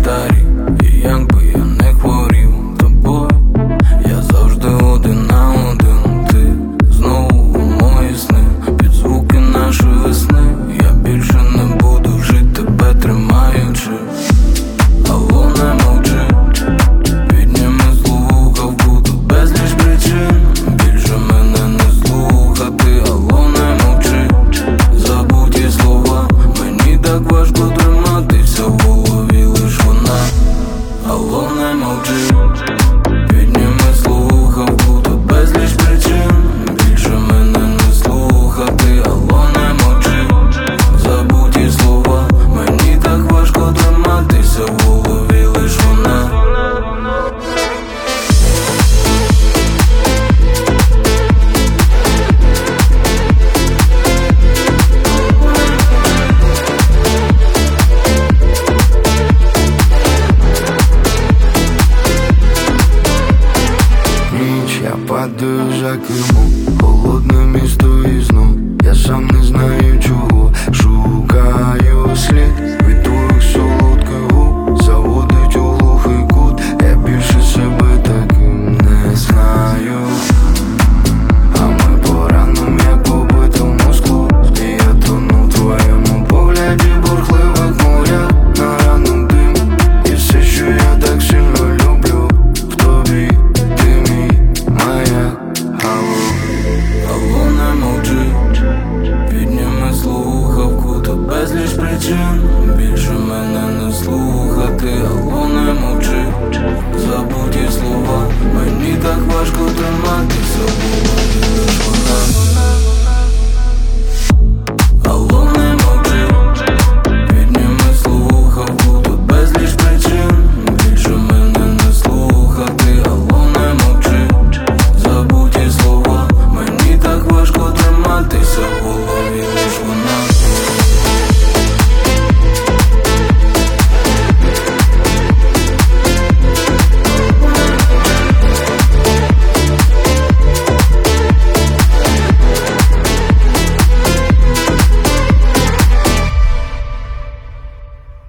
ліхтарі, і як би я не хворів тобою, я завжди один на один. Ти знову у мої сни, під звуки нашої весни. Я більше не буду жити, тебе тримаючи. Алло, не мовчи, підніми слухавку, тут безліч причин більше мене не слухати. Алло, не мовчи, забуті слова, мені так важко триматися в голові лиш вона. Алло, не мовчи, підніми слухавку, тут безліч причин більше мене не слухати. Алло, не мовчи, забуті слова, мені так важко триматися в голові лиш вона. Ніч, я падаю за кермо, холодне місто і знов. Я сам не знаю чого, шукаю слід від твоїх солодких губ, заводить у глухий кут. Я більше себе таким не знаю. А ми по ранам, як побитому склу, і я тону в твоєму погляді, бурхливих морях. На ранок дим, і все, що я так сильно люблю в тобі. Ти мій маяк. Алло, не мовчи, підніми слухавку, тут безліч причин більше мене не слухати. Алло, не мовчи, забуті слова, мені так важко триматися в голові.